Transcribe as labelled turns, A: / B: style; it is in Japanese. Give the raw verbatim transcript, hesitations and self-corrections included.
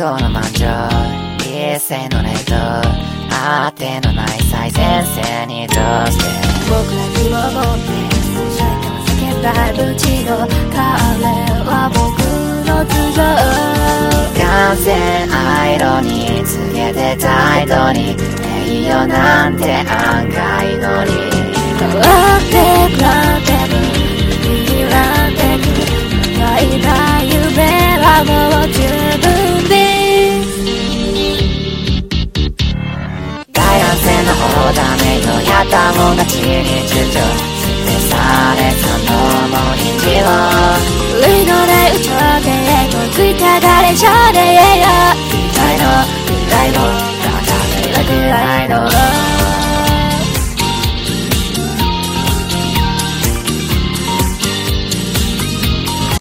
A: この満場一斉のレート当てのない最前線にどうして僕ら気を持って社会から叫んだぶちの彼は僕の頭上完全アイロに告げて態度に栄養なんて案外のに変わってくらってく握られてく長いな夢はもう十分です大安線の方だめとやったもん勝ちに躊躇指定されたのも日を類のない宇宙でへとついた誰じゃねえよ一体の未来の語れるくらいの